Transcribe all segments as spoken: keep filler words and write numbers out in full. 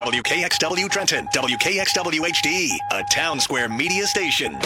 W K X W Trenton, W K X W H D, a Town Square media station.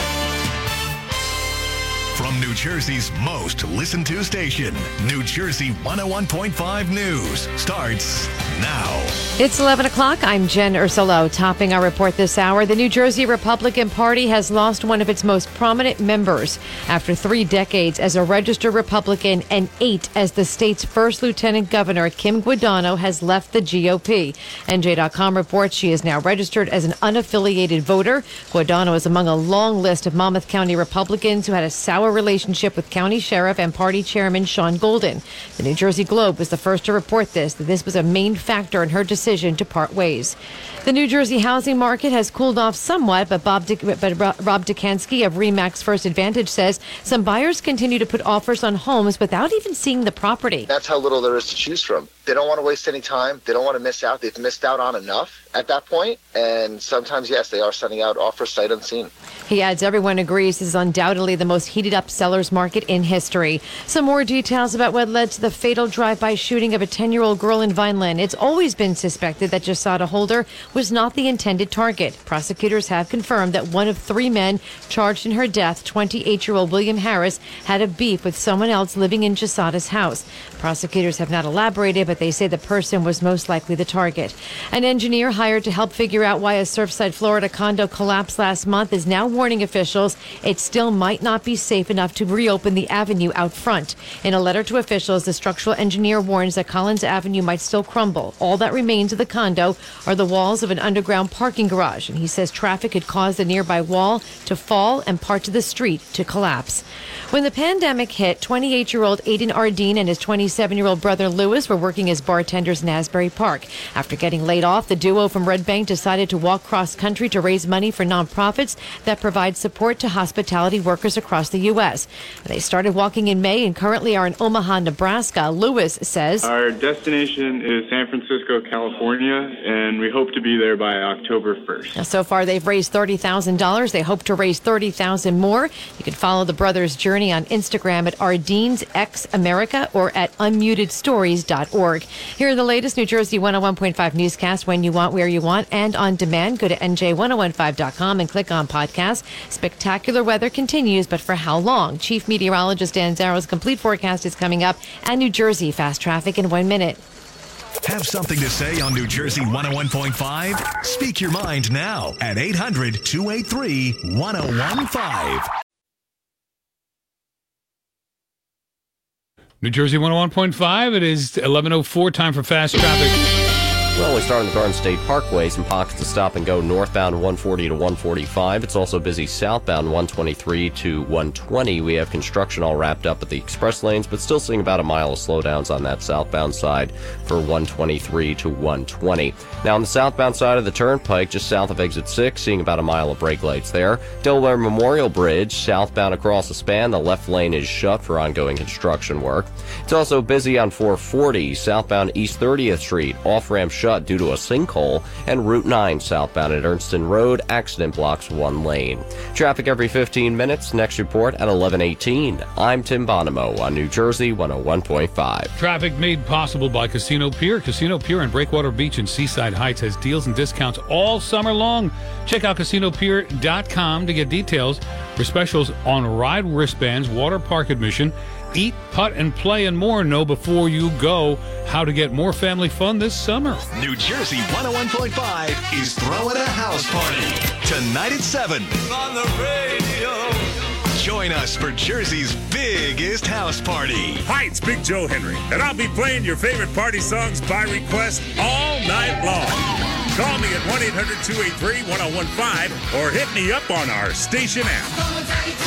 From New Jersey's most listened to station, New Jersey one oh one point five News starts now. It's eleven o'clock. I'm Jen Ursulo. Topping our report this hour, the New Jersey Republican Party has lost one of its most prominent members after three decades as a registered Republican and eight as the state's first lieutenant governor. Kim Guadagno has left the G O P. N J dot com reports she is now registered as an unaffiliated voter. Guadagno is among a long list of Monmouth County Republicans who had a sour relationship with County Sheriff and Party Chairman Sean Golden. The New Jersey Globe was the first to report this, that this was a main factor in her decision to part ways. The New Jersey housing market has cooled off somewhat, but Bob De- but Rob Dukansky of Remax First Advantage says some buyers continue to put offers on homes without even seeing the property. That's how little there is to choose from. They don't want to waste any time. They don't want to miss out. They've missed out on enough at that point. And sometimes, yes, they are sending out offers sight unseen. He adds everyone agrees this is undoubtedly the most heated up sellers market in history. Some more details about what led to the fatal drive-by shooting of a ten-year-old girl in Vineland. It's always been suspected that Jasada Holder was not the intended target. Prosecutors have confirmed that one of three men charged in her death, twenty-eight-year-old William Harris, had a beef with someone else living in Jasada's house. Prosecutors have not elaborated, but they say the person was most likely the target. An engineer hired to help figure out why a Surfside, Florida condo collapsed last month is now warning officials it still might not be safe enough to reopen the avenue out front. In a letter to officials, the structural engineer warns that Collins Avenue might still crumble. All that remains of the condo are the walls of an underground parking garage, and he says traffic could cause the nearby wall to fall and parts of the street to collapse. When the pandemic hit, twenty-eight-year-old Aiden Ardeen and his twenty-seven-year-old brother Lewis were working as bartenders in Asbury Park. After getting laid off, the duo from Red Bank decided to walk cross-country to raise money for nonprofits that provide support to hospitality workers across the U S. They started walking in May and currently are in Omaha, Nebraska. Lewis says, our destination is San Francisco, California, and we hope to be there by October first. Now, so far, they've raised thirty thousand dollars. They hope to raise thirty thousand dollars more. You can follow the brothers' journey on Instagram at Ardeen's X America or at unmuted stories dot org. Here are the latest New Jersey one oh one point five newscast when you want, where you want, and on demand. Go to N J ten fifteen dot com and click on podcast. Spectacular weather continues, but for how long? Chief Meteorologist Dan Zarrow's complete forecast is coming up, and New Jersey fast traffic in one minute. Have something to say on New Jersey one oh one point five? Speak your mind now at eight hundred, two eight three, one oh one five. New Jersey one oh one point five, it is eleven oh four, time for fast traffic. Well, we start on the Garden State Parkway. Some pockets to stop and go northbound one forty to one forty-five. It's also busy southbound one twenty-three to one twenty. We have construction all wrapped up at the express lanes, but still seeing about a mile of slowdowns on that southbound side for one twenty-three to one twenty. Now, on the southbound side of the Turnpike, just south of exit six, seeing about a mile of brake lights there. Delaware Memorial Bridge, southbound across the span. The left lane is shut for ongoing construction work. It's also busy on four forty, southbound East thirtieth Street, off-ramp shut due to a sinkhole, and Route nine southbound at Ernston Road, accident blocks one lane. Traffic every fifteen minutes. Next report at eleven eighteen. I'm Tim Bonomo on New Jersey one oh one point five. Traffic made possible by Casino Pier. Casino Pier in Breakwater Beach and Seaside Heights has deals and discounts all summer long. Check out casino pier dot com to get details for specials on ride wristbands, water park admission, eat, putt, and play, and more. Know before you go how to get more family fun this summer. New Jersey one oh one point five is throwing a house party tonight at seven. On the radio. Join us for Jersey's biggest house party. Hi, it's Big Joe Henry, and I'll be playing your favorite party songs by request all night long. Call me at one eight hundred, two eight three, one oh one five or hit me up on our station app.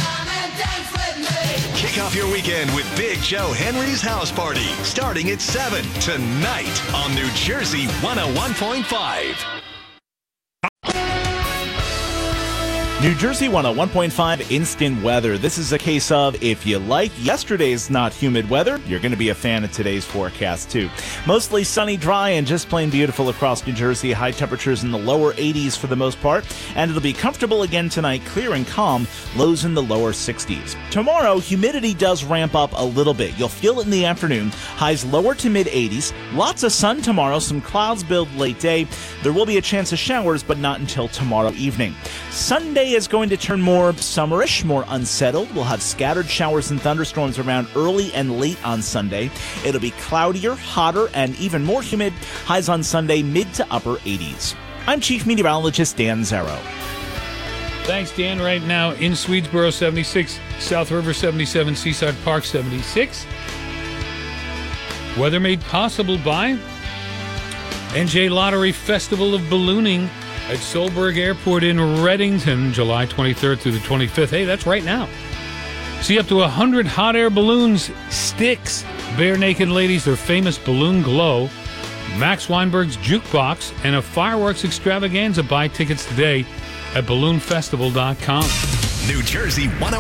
Kick off your weekend with Big Joe Henry's House Party, starting at seven tonight on New Jersey one oh one point five. New Jersey one oh one point five instant weather. This is a case of if you like yesterday's not humid weather, you're going to be a fan of today's forecast too. Mostly sunny, dry, and just plain beautiful across New Jersey. High temperatures in the lower eighties for the most part, and it'll be comfortable again tonight, clear and calm, lows in the lower sixties. Tomorrow, humidity does ramp up a little bit. You'll feel it in the afternoon. Highs lower to mid eighties. Lots of sun tomorrow. Some clouds build late day. There will be a chance of showers, but not until tomorrow evening. Sunday is going to turn more summerish, more unsettled. We'll have scattered showers and thunderstorms around early and late on Sunday. It'll be cloudier, hotter, and even more humid. Highs on Sunday, mid to upper eighties. I'm Chief Meteorologist Dan Zero. Thanks, Dan. Right now in Swedesboro, seventy-six, South River, seventy-seven, Seaside Park, seventy-six. Weather made possible by N J Lottery Festival of Ballooning at Solberg Airport in Reddington, July twenty-third through the twenty-fifth. Hey, that's right now. See up to one hundred hot air balloons, sticks, bare naked ladies, their famous balloon glow, Max Weinberg's jukebox, and a fireworks extravaganza. Buy tickets today at balloon festival dot com. New Jersey one oh